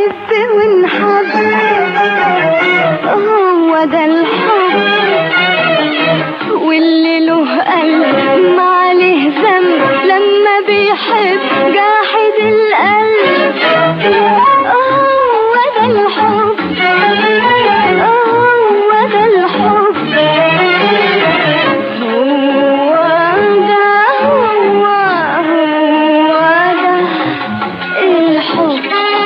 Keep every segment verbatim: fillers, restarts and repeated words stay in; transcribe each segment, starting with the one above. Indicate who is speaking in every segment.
Speaker 1: نحب ونحب، هو ده الحب. واللي له قلب ما عليه ذنب لما بيحب جاحد القلب. هو ده الحب، هو ده الحب، هو ده هو هو ده الحب.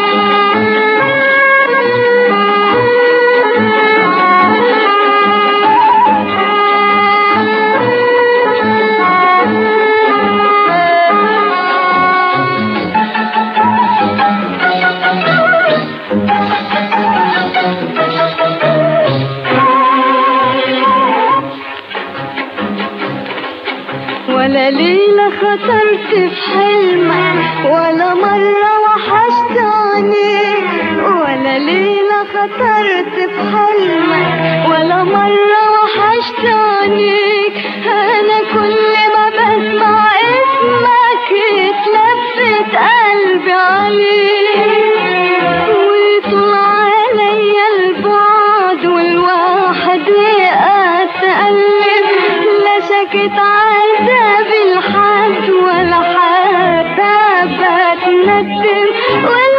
Speaker 1: ولا ليلة خطرت في حلمك ولا مرة وحشت عينيك، ولا ليلة خطرت في حلمك ولا مرة وحشت عينيك. أنا كل ما بسمع اسمك اتلفت قلبي عليك، ويطول عليا البعد والواحد يتألم. لا شكت عذاب الحد ولا حتى بتندم.